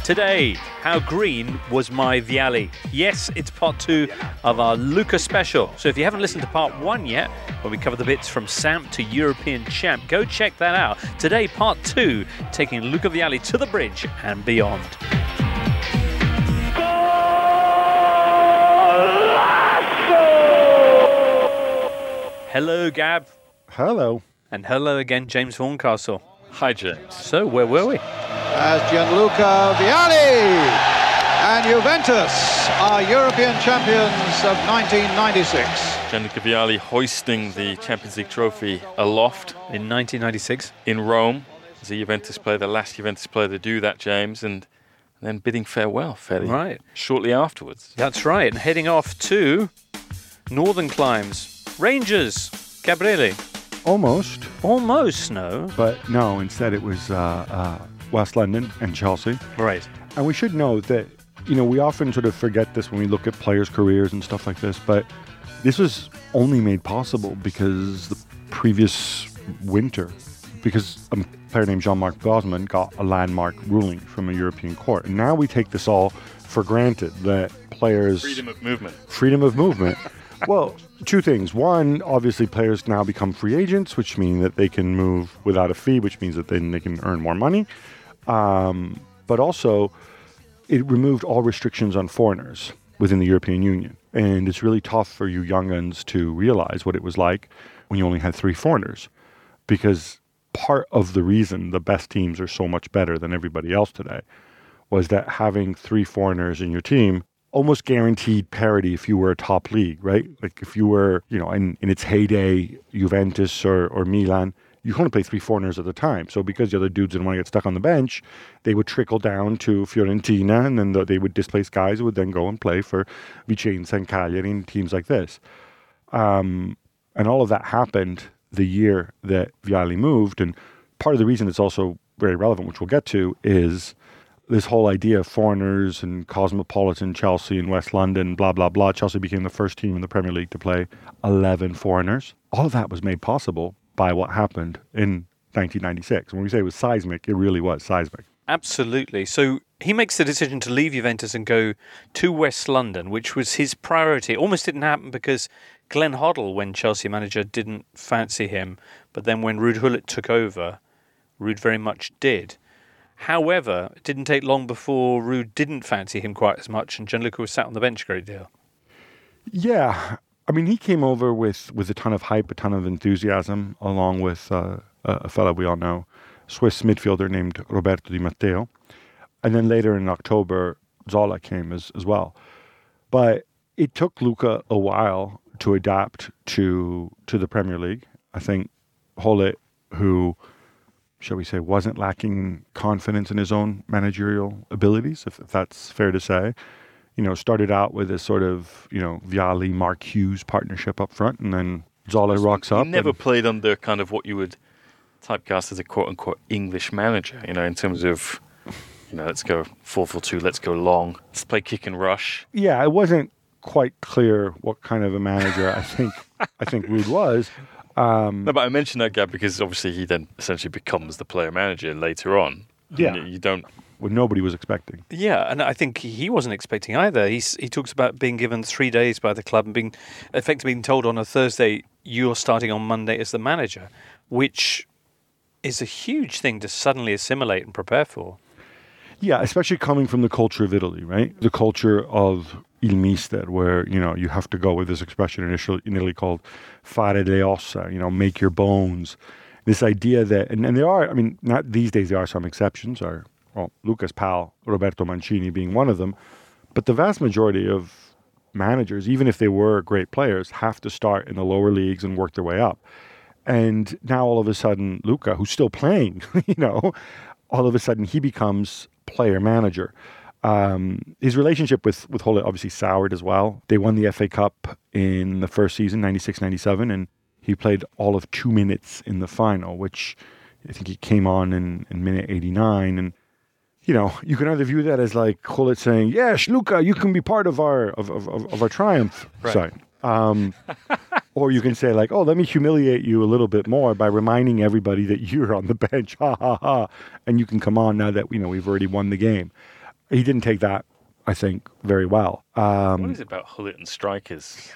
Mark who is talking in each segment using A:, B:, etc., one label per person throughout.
A: Today, how green was my Vialli? Yes, it's part 2 of our Luca special. So if you haven't listened to part 1 yet, where we cover the bits from Samp to European champ, go check that out. Today, part 2, taking Luca Vialli to the bridge and beyond. Hello, Gab.
B: Hello.
A: And hello again, James Horncastle.
C: Hi, James.
A: So, where were we?
D: As Gianluca Vialli and Juventus are European champions of 1996.
C: Gianluca Vialli hoisting the Champions League trophy aloft
A: In 1996.
C: in Rome as a Juventus player, the last Juventus player to do that, James, and then bidding farewell fairly shortly afterwards.
A: That's right. And heading off to Northern Climes. Rangers. Gabriele.
B: Almost.
A: Almost, no.
B: But no, instead it was West London and Chelsea.
A: Right.
B: And we should know that, we often sort of forget this when we look at players' careers and stuff like this, but this was only made possible because the previous winter, because a player named Jean-Marc Gosman got a landmark ruling from a European court. And now we take this all for granted, that players...
C: Freedom of movement.
B: Well, two things. One, obviously players now become free agents, which means that they can move without a fee, which means that then they can earn more money. But also, it removed all restrictions on foreigners within the European Union. And it's really tough for you young'uns to realize what it was like when you only had 3 foreigners. Because part of the reason the best teams are so much better than everybody else today was that having 3 foreigners in your team almost guaranteed parity if you were a top league, right? Like if you were, in its heyday, Juventus or Milan, you could only play 3 foreigners at a time. So because the other dudes didn't want to get stuck on the bench, they would trickle down to Fiorentina, and then they would displace guys who would then go and play for Vicenza and Cagliari and teams like this. And all of that happened the year that Vialli moved. And part of the reason it's also very relevant, which we'll get to, is this whole idea of foreigners and cosmopolitan Chelsea and West London, blah, blah, blah. Chelsea became the first team in the Premier League to play 11 foreigners. All of that was made possible by what happened in 1996. When we say it was seismic, it really was seismic.
A: Absolutely. So he makes the decision to leave Juventus and go to West London, which was his priority. It almost didn't happen because Glenn Hoddle, when Chelsea manager, didn't fancy him. But then when Ruud Gullit took over, Ruud very much did. However, it didn't take long before Ruud didn't fancy him quite as much, and Gianluca was sat on the bench a great deal.
B: Yeah. I mean, he came over with a ton of hype, a ton of enthusiasm, along with a fellow we all know, Swiss midfielder named Roberto Di Matteo. And then later in October, Zola came as well. But it took Luca a while to adapt to the Premier League. I think Gullit, who, shall we say, wasn't lacking confidence in his own managerial abilities, if that's fair to say, started out with this sort of, Vialli, Mark Hughes partnership up front, and then Zola rocks up.
C: He never played under kind of what you would typecast as a quote-unquote English manager, in terms of, let's go 4-4-2, let's go long, let's play kick and rush.
B: Yeah, it wasn't quite clear what kind of a manager I think Ruud was.
C: No, but I mentioned that, Gab, because obviously he then essentially becomes the player manager later on.
B: Yeah.
C: You don't...
B: What nobody was expecting.
A: Yeah, and I think he wasn't expecting either. He talks about being given 3 days by the club and being effectively being told on a Thursday, you're starting on Monday as the manager, which is a huge thing to suddenly assimilate and prepare for.
B: Yeah, especially coming from the culture of Italy, right? The culture of il mister, where, you have to go with this expression in Italy called fare le ossa, make your bones. This idea that, and there are, not these days, there are some exceptions, Luca's pal, Roberto Mancini, being one of them. But the vast majority of managers, even if they were great players, have to start in the lower leagues and work their way up. And now all of a sudden, Luca, who's still playing, all of a sudden he becomes player manager. His relationship with Gullit obviously soured as well. They won the FA Cup in the first season, 96-97, and he played all of 2 minutes in the final, which I think he came on in minute 89. And you can either view that as like Gullit saying, "Yes, Luca, you can be part of our triumph."
A: Right.
B: Sorry. Or you can say like, "Oh, let me humiliate you a little bit more by reminding everybody that you're on the bench, ha ha ha, and you can come on now that we've already won the game." he didn't take that, I think, very well.
C: What is it about Gullit and strikers?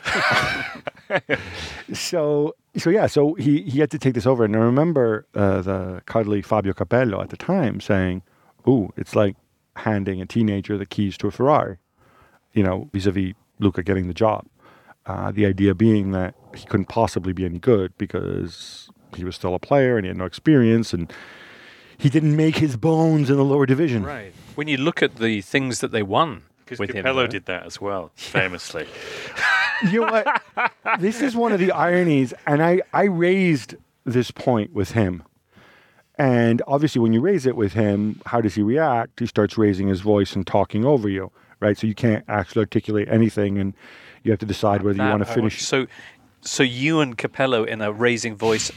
B: So he had to take this over. And I remember the cuddly Fabio Capello at the time saying, "Ooh, it's like handing a teenager the keys to a Ferrari," vis-a-vis Luca getting the job. The idea being that he couldn't possibly be any good because he was still a player and he had no experience and he didn't make his bones in the lower division.
A: Right. When you look at the things that they won
C: Because
A: with him,
C: Capello
A: though.
C: did that as well, famously.
B: You know what? This is one of the ironies, and I raised this point with him. And obviously, when you raise it with him, how does he react? He starts raising his voice and talking over you, right? So you can't actually articulate anything, and you have to decide whether you want to finish.
A: So you and Capello in a raising voice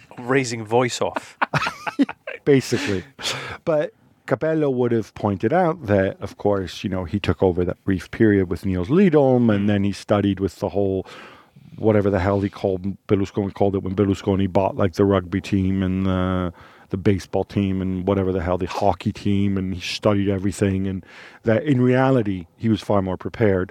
A: off.
B: Basically. But Capello would have pointed out that, of course, he took over that brief period with Niels Lidholm, and then he studied with the whole, whatever the hell Berlusconi called it when Berlusconi bought like the rugby team and the baseball team and whatever the hell, the hockey team, and he studied everything, and that in reality, he was far more prepared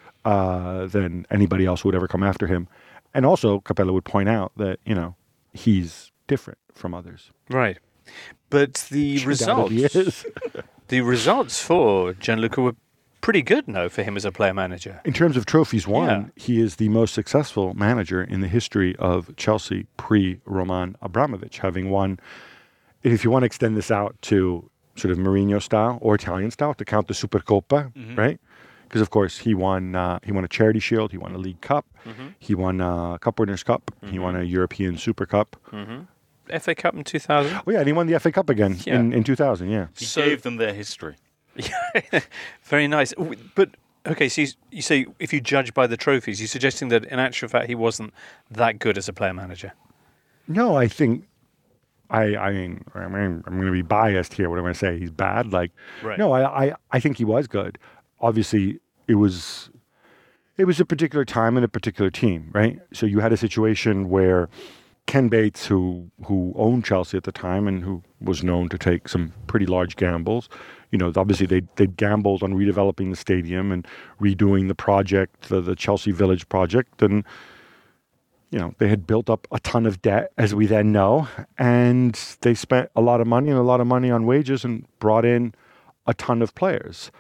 B: than anybody else who would ever come after him. And also, Capello would point out that, he's different from others.
A: Right. But the
B: Undoubtedly is.
A: the results for Gianluca were pretty good, for him as a player manager.
B: In terms of trophies won,
A: Yeah.
B: he is the most successful manager in the history of Chelsea pre-Roman Abramovich, having won, if you want to extend this out to sort of Mourinho style or Italian style, to count the Supercoppa, right? Because, of course, he won a Charity Shield, he won a League Cup, he won a Cup Winners' Cup, he won a European Super Cup.
A: FA Cup in 2000.
B: Oh, yeah, and he won the FA Cup again in 2000, yeah.
C: He gave them their history.
A: Very nice. But, okay, so you say if you judge by the trophies, you're suggesting that in actual fact he wasn't that good as a player manager.
B: No, I think, I'm going to be biased here. What am I going to say? He's bad?
A: Right.
B: No, I think he was good. Obviously, it was a particular time and a particular team, right? So you had a situation where Ken Bates, who owned Chelsea at the time and who was known to take some pretty large gambles, obviously they gambled on redeveloping the stadium and redoing the project, the Chelsea Village project, and they had built up a ton of debt, as we then know, and they spent a lot of money on wages and brought in a ton of players.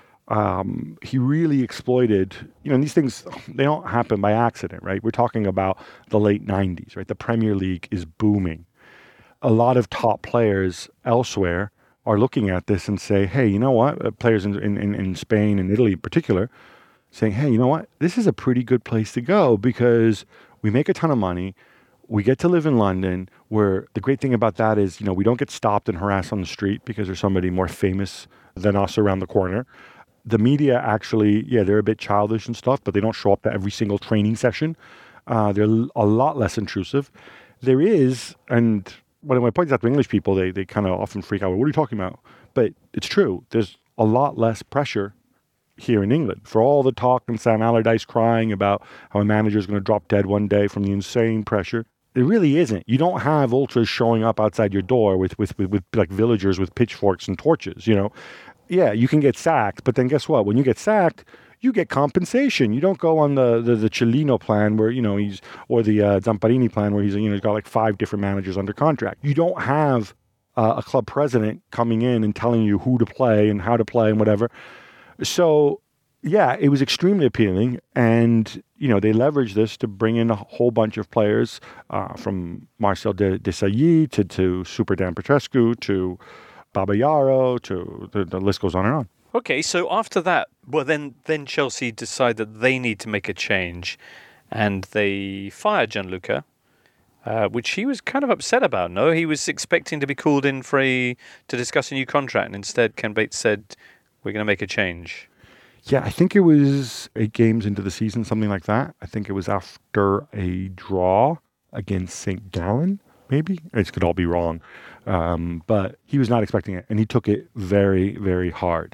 B: He really exploited, these things, they don't happen by accident, right? We're talking about the late 90s, right? The Premier League is booming. A lot of top players elsewhere are looking at this and say, hey, you know what? Players in Spain and Italy in particular saying, hey, you know what? This is a pretty good place to go because we make a ton of money. We get to live in London, where the great thing about that is, we don't get stopped and harassed on the street because there's somebody more famous than us around the corner. The media actually, they're a bit childish and stuff, but they don't show up to every single training session. They're a lot less intrusive. There is, and when I point out to English people, they kind of often freak out. What are you talking about? But it's true. There's a lot less pressure here in England. For all the talk and Sam Allardyce crying about how a manager is going to drop dead one day from the insane pressure, it really isn't. You don't have ultras showing up outside your door with like villagers with pitchforks and torches, Yeah, you can get sacked, but then guess what? When you get sacked, you get compensation. You don't go on the Cellino plan where, or the Zamparini plan where he's got like 5 different managers under contract. You don't have a club president coming in and telling you who to play and how to play and whatever. So, yeah, it was extremely appealing. And, they leveraged this to bring in a whole bunch of players from Marcel Desailly to Super Dan Petrescu to Baba Yaro, to the list goes on and on.
A: Okay, so after that, well, then Chelsea decide that they need to make a change, and they fire Gianluca, which he was kind of upset about. No, he was expecting to be called in to discuss a new contract, and instead Ken Bates said, "We're going to make a change."
B: Yeah, I think it was 8 games into the season, something like that. I think it was after a draw against St. Gallen, maybe. It could all be wrong. But he was not expecting it, and he took it very, very hard.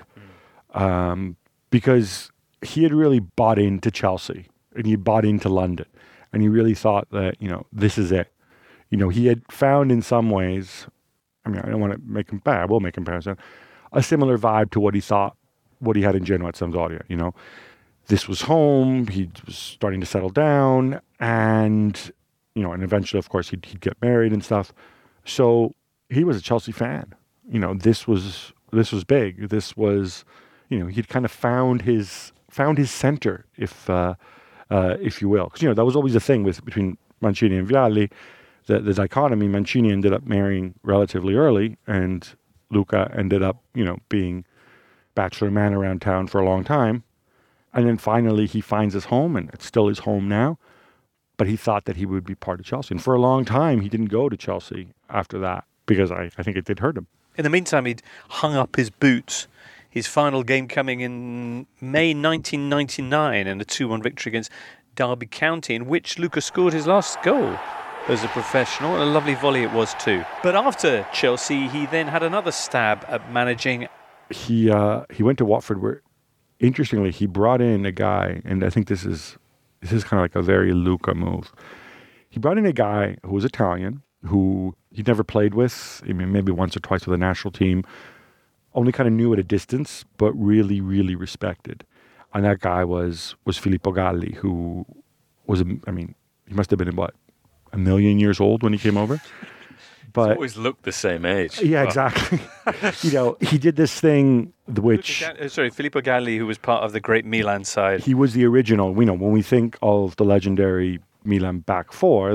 B: Because he had really bought into Chelsea, and he bought into London, and he really thought that, this is it. He had found in some ways, I don't want to make him bad, I will make comparison, a similar vibe to what he thought what he had in Genoa at Sampdoria. This was home. He was starting to settle down, and and eventually, of course, he'd get married and stuff. So he was a Chelsea fan. This was big. This was, he'd kind of found his center, if you will. Because that was always the thing between Mancini and Vialli, the dichotomy. Mancini ended up marrying relatively early, and Luca ended up, being bachelor man around town for a long time. And then finally he finds his home, and it's still his home now. But he thought that he would be part of Chelsea. And for a long time, he didn't go to Chelsea after that, because I think it did hurt him.
A: In the meantime, he'd hung up his boots. His final game coming in May 1999 in a 2-1 victory against Derby County, in which Luca scored his last goal as a professional. And a lovely volley it was too. But after Chelsea, he then had another stab at managing.
B: He went to Watford, where, interestingly, he brought in a guy, and I think this is kind of like a very Luca move. He brought in a guy who was Italian, who he'd never played with, maybe once or twice with the national team, only kind of knew at a distance, but really, really respected. And that guy was Filippo Galli, who was, he must have been, a million years old when he came over.
C: But he's always looked the same age.
B: Yeah, exactly. He did this thing, which...
A: Filippo Galli, who was part of the great Milan side.
B: He was the original. When we think of the legendary Milan back four,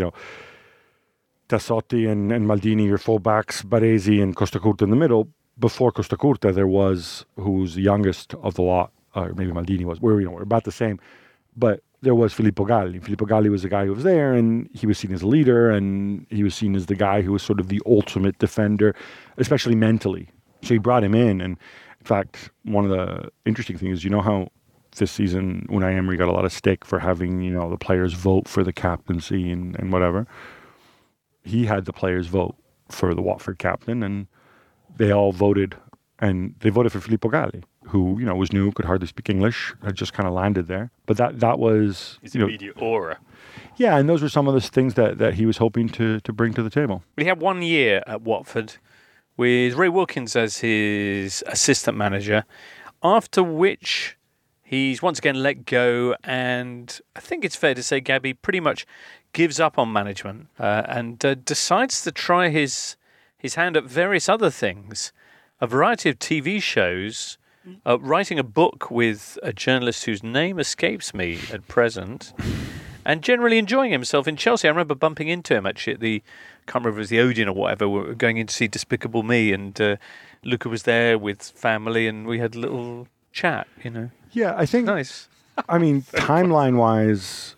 B: Tassotti and Maldini, your fullbacks, Baresi and Costacurta in the middle. Before Costacurta, there was, who's the youngest of the lot, or maybe Maldini was. We're about the same. But there was Filippo Galli. Filippo Galli was the guy who was there, and he was seen as a leader, and he was seen as the guy who was sort of the ultimate defender, especially mentally. So he brought him in, and in fact, one of the interesting things is, how this season Unai Emery got a lot of stick for having, the players vote for the captaincy and whatever. He had the players vote for the Watford captain, and they all voted, and they voted for Filippo Galli, who, was new, could hardly speak English, had just kind of landed there. But that was...
C: His immediate aura.
B: Yeah, and those were some of the things that he was hoping to bring to the table.
A: He had 1 year at Watford with Ray Wilkins as his assistant manager, after which he's once again let go, and I think it's fair to say Gabby pretty much gives up on management and decides to try his hand at various other things, a variety of TV shows, writing a book with a journalist whose name escapes me at present, and generally enjoying himself in Chelsea. I remember bumping into him actually at I can't remember if it was the Odeon or whatever. We were going in to see Despicable Me, and Luca was there with family, and we had a little chat,
B: Yeah, I think...
A: Nice.
B: Timeline-wise...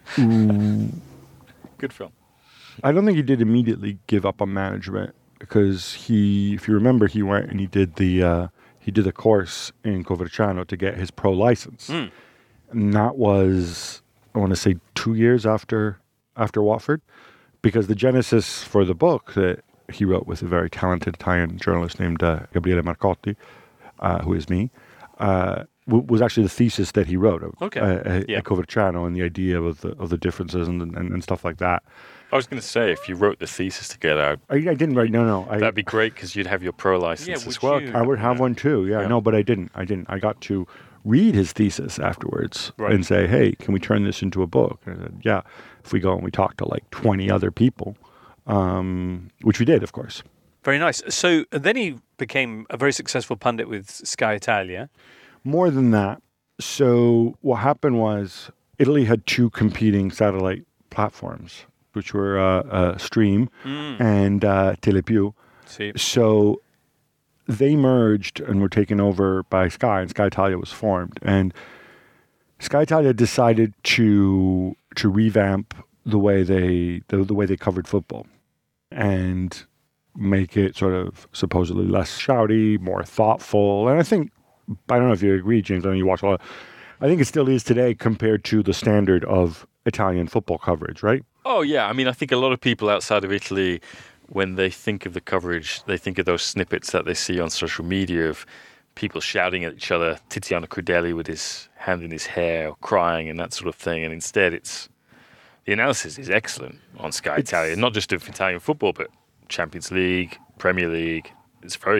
C: Good film.
B: I don't think he did immediately give up on management, because if you remember, he went and he did the course in Coverciano to get his pro license. And that was, I want to say, 2 years after Watford, because the genesis for the book that he wrote with a very talented Italian journalist named Gabriele Marcotti, who is me, was actually the thesis that he wrote at Coverciano, and the idea of the differences and stuff like that.
C: I was going to say, if you wrote the thesis together,
B: I didn't write. No.
C: That'd be great, because you'd have your pro license as well.
B: I would have one too. Yeah, no, but I didn't. I got to read his thesis afterwards and say, "Hey, can we turn this into a book?" And I said, "Yeah." If we go and we talk to like 20 other people, which we did, of course.
A: Very nice. So then he became a very successful pundit with Sky Italia.
B: More than that. So what happened was Italy had two competing satellite platforms, which were Stream and Telepiù. So they merged and were taken over by Sky, and Sky Italia was formed. And Sky Italia decided to revamp the way they covered football and make it sort of supposedly less shouty, more thoughtful. And I don't know if you agree, James. I know you watch a lot. I think it still is today compared to the standard of Italian football coverage, right?
C: Oh, yeah. I think a lot of people outside of Italy, when they think of the coverage, they think of those snippets that they see on social media of people shouting at each other, Tiziano Crudeli with his hand in his hair, or crying and that sort of thing. And instead, the analysis is excellent on Sky Italia, not just of Italian football, but Champions League, Premier League. It's very good.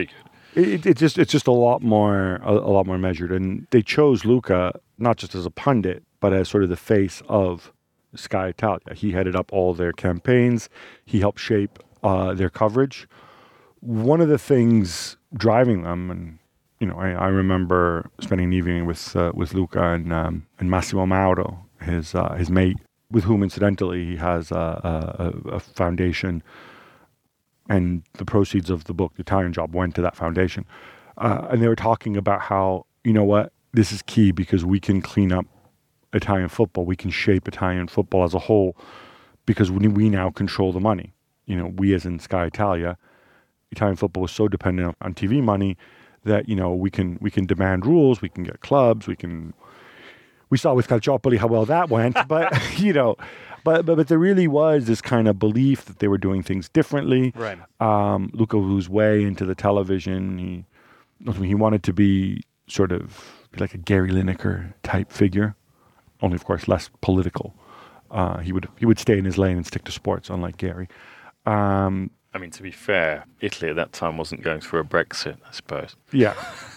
B: It's just a lot more measured, and they chose Luca not just as a pundit, but as sort of the face of Sky Italia. He headed up all their campaigns. He helped shape their coverage. One of the things driving them, and I remember spending an evening with Luca and Massimo Mauro, his mate, with whom incidentally he has a foundation. And the proceeds of the book, The Italian Job, went to that foundation. And they were talking about how, this is key because we can clean up Italian football. We can shape Italian football as a whole because we now control the money. We as in Sky Italia, Italian football was so dependent on TV money that, we can demand rules, we can get clubs, we saw with Calciopoli how well that went, but, But there really was this kind of belief that they were doing things differently.
A: Right.
B: Luca was way into the television. He wanted to be sort of like a Gary Lineker type figure, only of course less political. He would stay in his lane and stick to sports, unlike Gary.
C: To be fair, Italy at that time wasn't going through a Brexit, I suppose.
B: Yeah.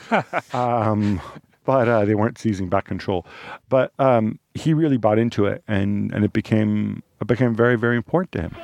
B: But they weren't seizing back control. But he really bought into it, and it became very, very important to him.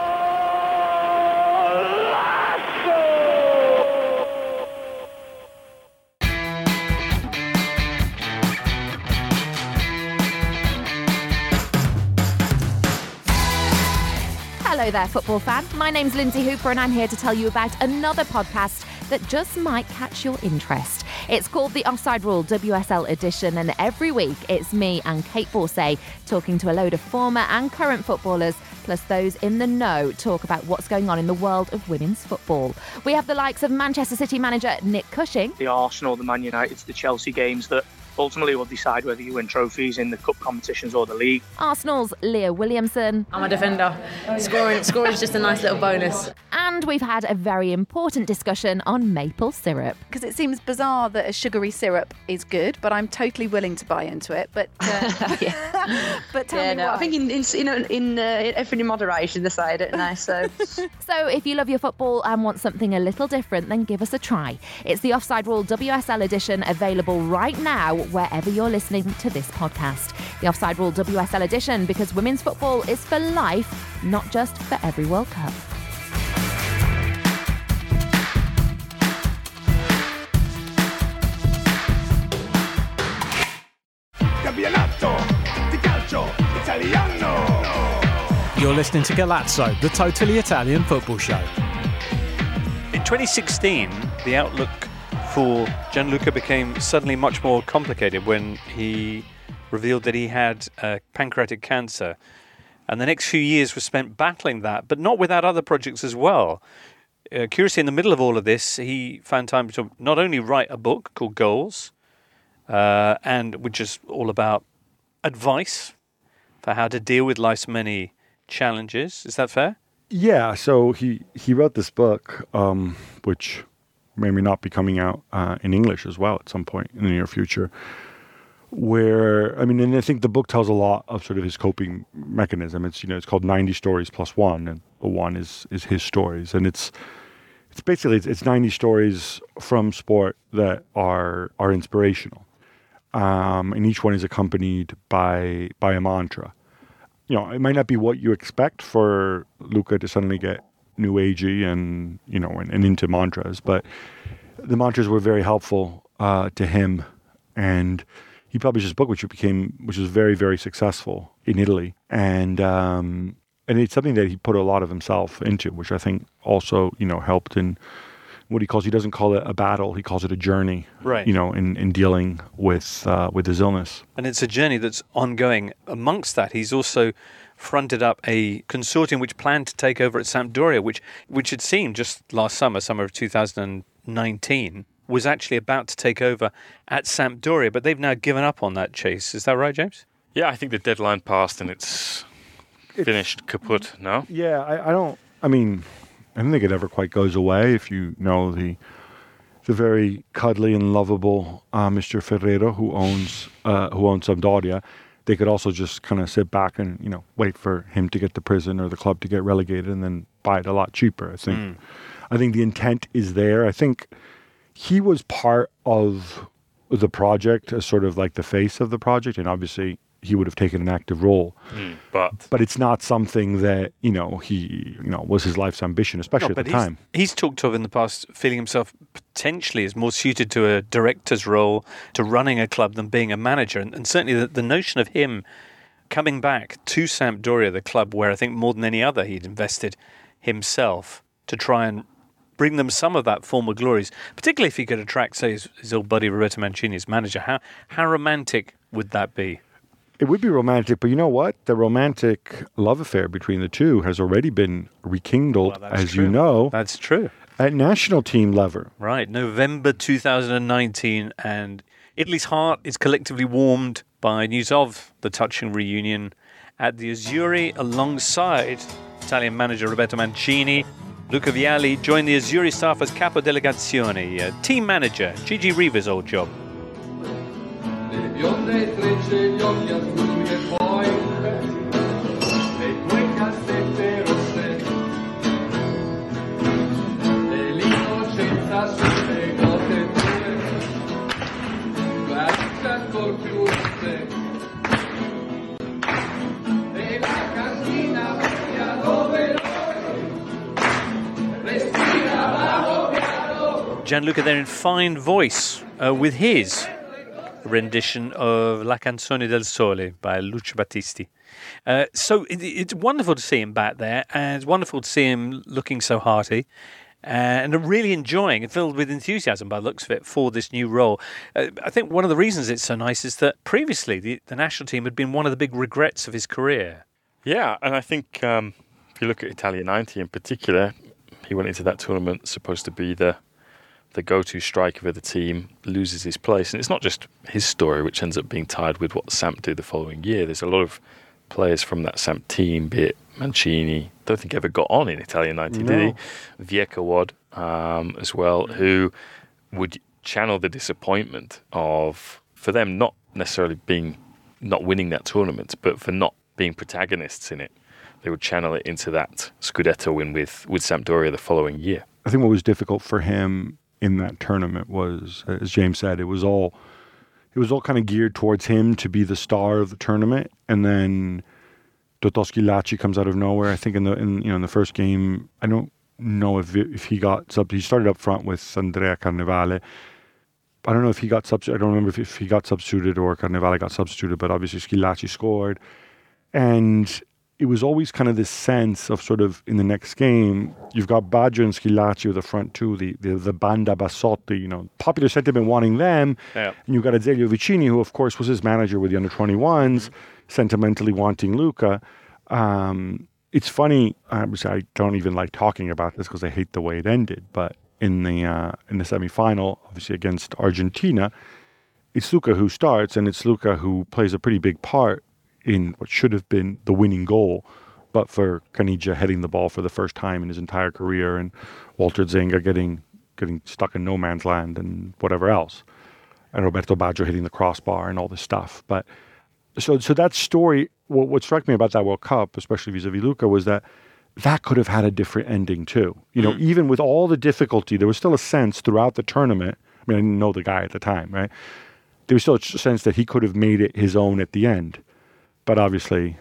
E: Hello there, football fan. My name's Lindsay Hooper, and I'm here to tell you about another podcast that just might catch your interest. It's called The Offside Rule WSL Edition, and every week it's me and Kate Borsay talking to a load of former and current footballers, plus those in the know, talk about what's going on in the world of women's football. We have the likes of Manchester City manager Nick Cushing.
F: The Arsenal, the Man United, the Chelsea games that ultimately will decide whether you win trophies in the cup competitions or the league.
E: Arsenal's Leah Williamson.
G: I'm a defender. Scoring is just a nice little bonus.
E: And we've had a very important discussion on maple syrup.
H: Because it seems bizarre that a sugary syrup is good, but I'm totally willing to buy into it. But but tell me why.
G: I think in everything in moderation, they say, don't they? So
E: if you love your football and want something a little different, then give us a try. It's the Offside Rule WSL Edition, available right now wherever you're listening to this podcast. The Offside Rule WSL Edition, because women's football is for life, not just for every World Cup.
I: You're listening to Galazzo, the totally Italian football show.
A: In 2016, the outlook for Gianluca became suddenly much more complicated when he revealed that he had pancreatic cancer. And the next few years were spent battling that, but not without other projects as well. Curiously, in the middle of all of this, he found time to not only write a book called Goals, and which is all about advice for how to deal with life's many challenges. Is that fair?
B: Yeah, so he wrote this book, which may not be coming out in English as well at some point in the near future, where, and I think the book tells a lot of sort of his coping mechanism. It's, it's called 90 Stories Plus One, and the one is his stories. And it's basically 90 stories from sport that are inspirational. And each one is accompanied by a mantra. It might not be what you expect for Luca to suddenly get new agey and into mantras, but the mantras were very helpful to him, and he published this book which was very, very successful in Italy, and it's something that he put a lot of himself into, which I think also helped in what he doesn't call it a battle, he calls it a journey,
A: right?
B: In dealing with his illness. And
A: it's a journey that's ongoing. Amongst that, he's also fronted up a consortium which planned to take over at Sampdoria, which had seemed just last summer of 2019, was actually about to take over at Sampdoria, but they've now given up on that chase. Is that right, James?
C: Yeah, I think the deadline passed and it's finished, kaput now.
B: Yeah, I don't think it ever quite goes away. If you know the very cuddly and lovable Mr. Ferrero who owns Sampdoria, they could also just kind of sit back and wait for him to get to prison or the club to get relegated and then buy it a lot cheaper. I think the intent is there. I think he was part of the project as sort of like the face of the project, and obviously he would have taken an active role. But it's not something that, he was his life's ambition, especially at the time.
A: He's talked of in the past feeling himself potentially as more suited to a director's role, to running a club, than being a manager. And certainly the notion of him coming back to Sampdoria, the club where I think more than any other he'd invested himself to try and bring them some of that former glories, particularly if he could attract, say, his old buddy Roberto Mancini as manager. How romantic would that be?
B: It would be romantic, but you know what? The romantic love affair between the two has already been rekindled, as you know.
A: That's true.
B: At national team level.
A: Right, November 2019, and Italy's heart is collectively warmed by news of the touching reunion at the Azzurri alongside Italian manager Roberto Mancini. Luca Vialli joined the Azzurri staff as capo delegazione, team manager, Gigi Riva's old job.
J: Bionde trecce gli occhi azzurri e poi le tue cassette rosse, dell'innocenza sulle gote tue, guardi ancor più rosse, e la cantina vecchia dove respiravamo piano.
A: Gianluca there in fine voice with his rendition of La Canzone del Sole by Lucio Battisti. So it's wonderful to see him back there, and it's wonderful to see him looking so hearty and really enjoying and filled with enthusiasm by the looks of it for this new role. I think one of the reasons it's so nice is that previously the national team had been one of the big regrets of his career.
C: Yeah, and I think if you look at Italia 90 in particular, he went into that tournament supposed to be the go-to striker of the team, loses his place. And it's not just his story, which ends up being tied with what Samp did the following year. There's a lot of players from that Samp team, be it Mancini, don't think ever got on in Italia 90, did he? Viekawad as well, who would channel the disappointment of, for them, not necessarily not winning that tournament, but for not being protagonists in it. They would channel it into that Scudetto win with Sampdoria the following year.
B: I think what was difficult for him in that tournament was, as James said, it was all kind of geared towards him to be the star of the tournament, and then Totò Schillaci comes out of nowhere. I think in the first game, I don't know if he got sub. He started up front with Andrea Carnevale. I don't know if he got substituted. I don't remember if he got substituted or Carnevale got substituted, but obviously Schillaci scored, and it was always kind of this sense of sort of in the next game, you've got Baggio and Schillaci with the front two, the Banda Bassotti, popular sentiment wanting them. Yeah. And you've got Azeglio Vicini, who of course was his manager with the under-21s, sentimentally wanting Luca. It's funny, I don't even like talking about this because I hate the way it ended, but in the semi-final, obviously against Argentina, it's Luca who starts, and it's Luca who plays a pretty big part in what should have been the winning goal, but for Caniggia heading the ball for the first time in his entire career, and Walter Zenga getting stuck in no man's land and whatever else, and Roberto Baggio hitting the crossbar and all this stuff. But so that story, what struck me about that World Cup, especially vis-a-vis Luca, was that could have had a different ending too. Even with all the difficulty, there was still a sense throughout the tournament. I mean, I didn't know the guy at the time, right? There was still a sense that he could have made it his own at the end. But obviously,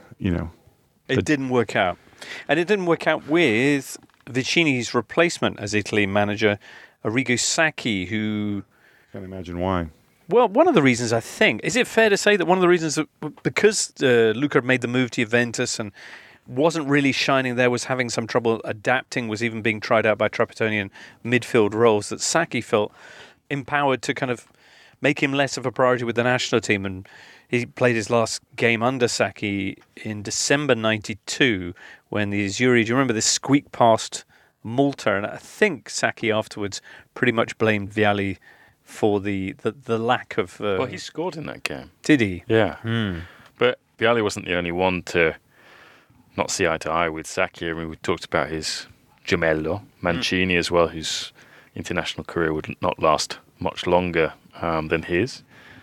A: it didn't work out. And it didn't work out with Vicini's replacement as Italy manager, Arrigo Sacchi, who...
B: Can't imagine why.
A: Well, one of the reasons, I think, is it fair to say that one of the reasons that because Luca made the move to Juventus and wasn't really shining there, was having some trouble adapting, was even being tried out by Trapattoni in midfield roles, that Sacchi felt empowered to kind of make him less of a priority with the national team. And he played his last game under Sacchi in December 92 when the Azzurri, do you remember this squeak past Malta? And I think Sacchi afterwards pretty much blamed Vialli for the lack of...
C: Well, he scored in that game.
A: Did he?
C: Yeah. But Vialli wasn't the only one to not see eye to eye with Sacchi. I mean, we talked about his gemello, Mancini as well, whose international career would not last much longer than his.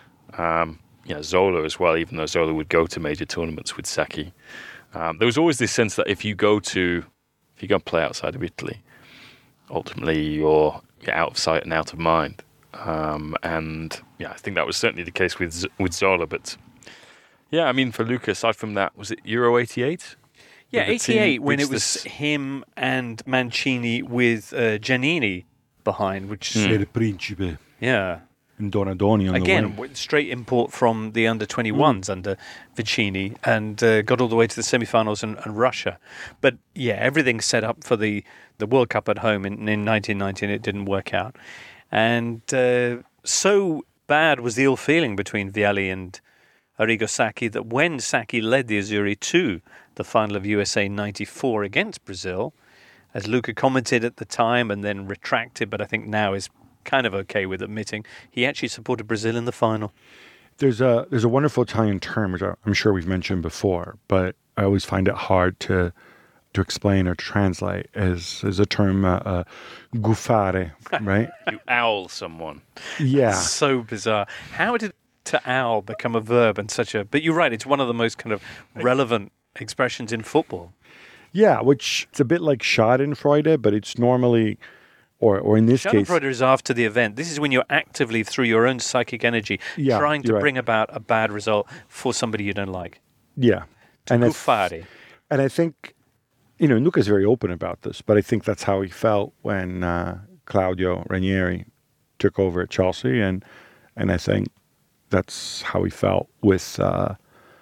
C: Zola as well, even though Zola would go to major tournaments with Sacchi. There was always this sense that if you go and play outside of Italy, ultimately you're out of sight and out of mind. And yeah, I think that was certainly the case with Zola. But yeah, I mean, for Luca, aside from that, was it Euro 88?
A: Yeah,
C: Did the team
A: 88 when
C: reach
A: it was
C: this-
A: him and Mancini with Giannini behind, which
B: Il Principe
A: yeah.
B: and Donadoni on the
A: Again,
B: wing.
A: straight import from the under-21s under Vicini, and got all the way to the semi-finals and Russia. But yeah, everything set up for the World Cup at home in 1990, and it didn't work out. And so bad was the ill feeling between Vialli and Arrigo Sacchi that when Sacchi led the Azzurri to the final of USA 94 against Brazil, as Luca commented at the time and then retracted, but I think now is kind of okay with admitting, he actually supported Brazil in the final.
B: There's a wonderful Italian term, which I'm sure we've mentioned before, but I always find it hard to explain or to translate as a term, gufare, right?
C: You owl someone.
B: Yeah.
A: So bizarre. How did to owl become a verb and such a... But you're right, it's one of the most kind of relevant expressions in football.
B: Yeah, which it's a bit like Schadenfreude, but it's normally, or in this case...
A: Schadenfreude is after the event. This is when you're actively, through your own psychic energy,
B: Yeah,
A: trying to
B: you're right.
A: bring about a bad result for somebody you don't like.
B: Yeah.
A: Gufare.
B: And I think, Luca's very open about this, but I think that's how he felt when Claudio Ranieri took over at Chelsea, and I think that's how he felt with the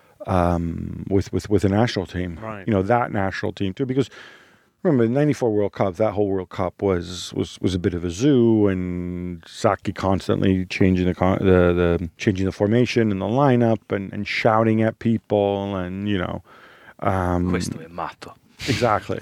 B: national team.
A: Right.
B: That national team too, because remember the '94 World Cup. That whole World Cup was a bit of a zoo, and Sacchi constantly changing the changing the formation and the lineup and shouting at people, and
C: Questo è matto.
B: Exactly,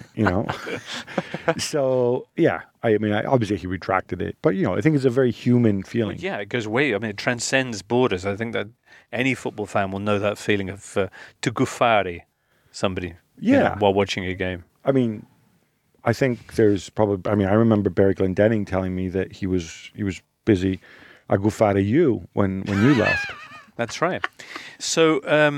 B: So yeah, I mean, obviously he retracted it, but I think it's a very human feeling.
A: Yeah, it goes way. I mean, it transcends borders. I think that any football fan will know that feeling of to gufare somebody
B: Yeah.
A: while watching a game.
B: I mean, I think there's probably. I mean, I remember Barry Glendenning telling me that he was busy a gufare you when you left.
A: That's right. So,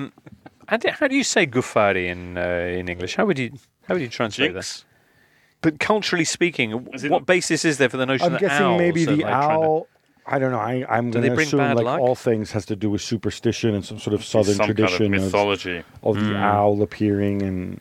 A: how do you say gufare in English? How would you translate
C: Jinx.
A: that? But culturally speaking,
C: Is it
A: what
C: not-
A: basis is there for the notion
B: I'm
A: that
B: guessing
A: owls
B: maybe
A: are,
B: the
A: like, trying to-
B: owl. I don't know. I'm
A: Do
B: going
A: they
B: to
A: bring
B: assume
A: bad
B: like
A: luck?
B: all things has to do with superstition and some sort of southern
C: Some
B: tradition
C: kind of mythology.
B: of the owl appearing, and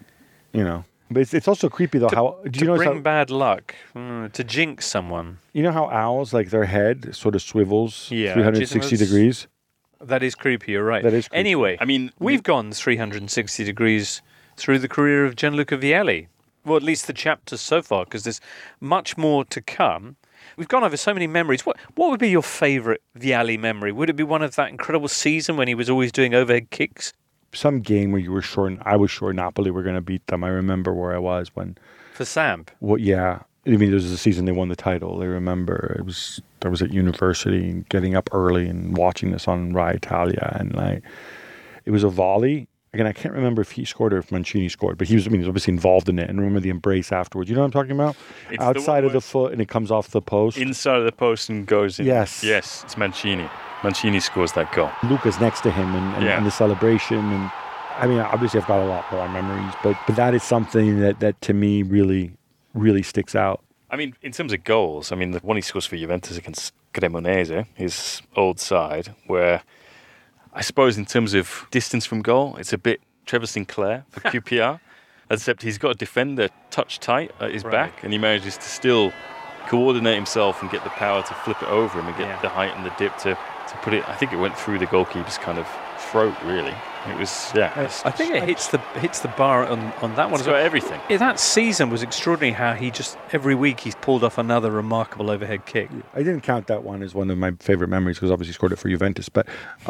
B: But it's also creepy though. How do you
A: to
B: know
A: bring
B: how,
A: bad luck, to jinx someone?
B: you know how owls, like their head sort of swivels
A: Yeah, do you think
B: 360
A: that's-
B: degrees?
A: That is creepy. You're right.
B: That is creepy.
A: Anyway,
C: I mean,
A: we've gone 360 degrees through the career of Gianluca Vialli. Well, at least the chapters so far, because there's much more to come. We've gone over so many memories. What would be your favourite Vialli memory? Would it be one of that incredible season when he was always doing overhead kicks?
B: Some game where you were sure, I was sure Napoli were going to beat them. I remember where I was when.
A: For Samp?
B: Yeah. I mean, there was the season they won the title. I remember I was at university and getting up early and watching this on Rai Italia, and it was a volley. Again, I can't remember if he scored or if Mancini scored, but he was obviously involved in it. And remember the embrace afterwards. You know what I'm talking about?
C: It's the
B: Outside
C: one
B: of the
C: where-
B: foot, and it comes off the post.
C: inside of the post and goes in.
B: Yes.
C: Yes, it's Mancini. Mancini scores that goal.
B: Luca's next to him and the celebration. And I mean, obviously I've got a lot more memories, but that is something that to me really, really sticks out.
C: I mean, in terms of goals, I mean, the one he scores for Juventus against Cremonese, his old side, where I suppose in terms of distance from goal, it's a bit Trevor Sinclair for QPR, except he's got a defender touch tight at his back, and he manages to still coordinate himself and get the power to flip it over him and get the height and the dip to put it. I think it went through the goalkeeper's kind of throat, really. It was,
A: I think it hits the bar on that one.
C: It's got everything.
A: Yeah, that season was extraordinary. How he just every week he's pulled off another remarkable overhead kick.
B: I didn't count that one as one of my favorite memories because obviously he scored it for Juventus. But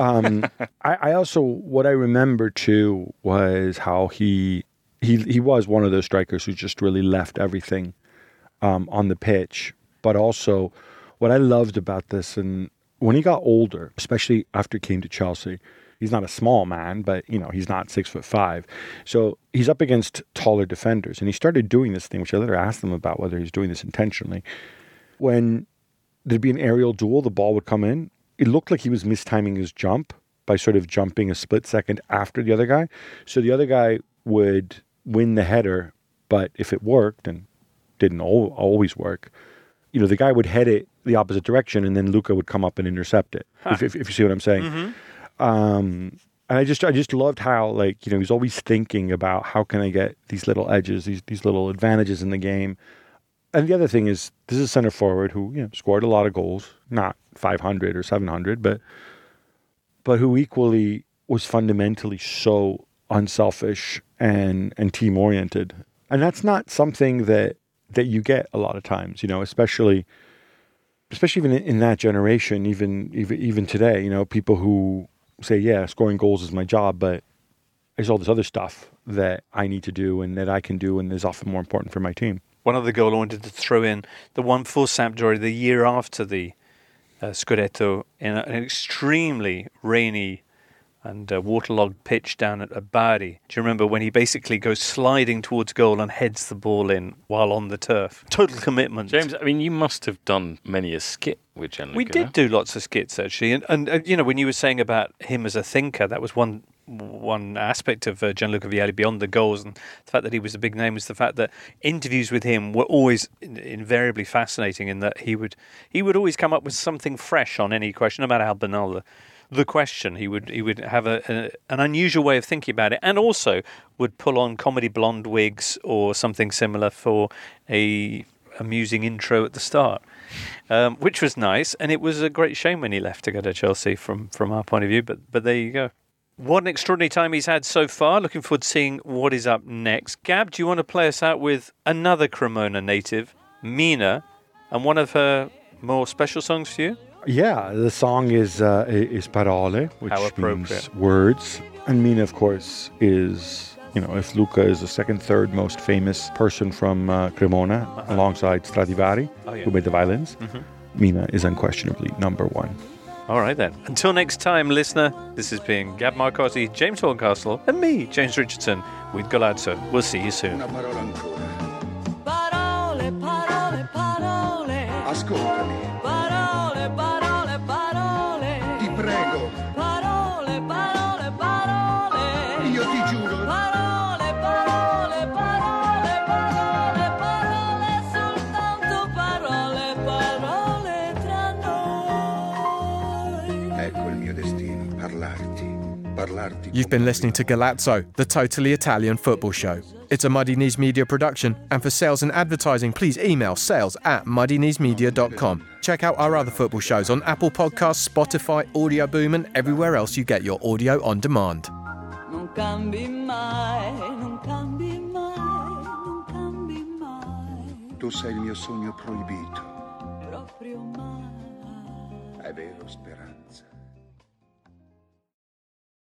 B: I also, what I remember too was how he was one of those strikers who just really left everything on the pitch. But also, what I loved about this, and when he got older, especially after he came to Chelsea, he's not a small man, but he's not 6'5". So he's up against taller defenders, and he started doing this thing, which I later asked him about whether he's doing this intentionally. When there'd be an aerial duel, the ball would come in. It looked like he was mistiming his jump by sort of jumping a split second after the other guy. So the other guy would win the header, but if it worked, and didn't always work, the guy would head it the opposite direction, and then Luka would come up and intercept it. If you see what I'm saying.
A: Mm-hmm.
B: And I just loved how, like, he's always thinking about how can I get these little edges, these little advantages in the game. And the other thing is, this is a center forward who scored a lot of goals, not 500 or 700, but who equally was fundamentally so unselfish and team oriented. And that's not something that you get a lot of times, especially even in that generation, even today, people who say, yeah, scoring goals is my job, but there's all this other stuff that I need to do and that I can do and is often more important for my team.
A: One other goal I wanted to throw in, the one for Sampdoria the year after the Scudetto, in an extremely rainy and waterlogged pitch down at Bari. Do you remember when he basically goes sliding towards goal and heads the ball in while on the turf? Total commitment.
C: James, I mean, you must have done many a skit with Gianluca.
A: We did do lots of skits, actually. And when you were saying about him as a thinker, that was one aspect of Gianluca Vialli beyond the goals, and the fact that he was a big name was the fact that interviews with him were always invariably fascinating in that he would always come up with something fresh on any question, no matter how banal the question. He would have an unusual way of thinking about it, and also would pull on comedy blonde wigs or something similar for a amusing intro at the start, which was nice. And it was a great shame when he left to go to Chelsea from our point of view. But there you go. What an extraordinary time he's had so far. Looking forward to seeing what is up next. Gab, do you want to play us out with another Cremona native, Mina, and one of her more special songs for you?
B: Yeah, the song is Parole, which means words. And Mina, of course, is, if Luca is the second, third most famous person from Cremona, alongside Stradivari, who made the violins, Mina is unquestionably number one.
A: All right, then. Until next time, listener, this has been Gab Marcotti, James Horncastle, and me, James Richardson, with Golazzo. We'll see you soon.
J: Parole, parole, parole.
K: Ascoltami.
J: Parole, parole, parole.
K: Ti prego.
J: Parole, parole, parole.
K: Io ti giuro.
J: Parole, parole, parole, parole, parole, soltanto parole, parole tra noi.
K: Ecco il mio destino, parlarti.
I: You've been listening to Galazzo, the totally Italian football show. It's a Muddy Knees Media production, and for sales and advertising, please email sales@muddykneesmedia.com. Check out our other football shows on Apple Podcasts, Spotify, Audio Boom, and everywhere else you get your audio on demand.
J: Non cambi mai, non cambi mai, non cambi mai.
K: Tu sei il mio sogno proibito.
J: Proprio mai.
K: È vero, speranza.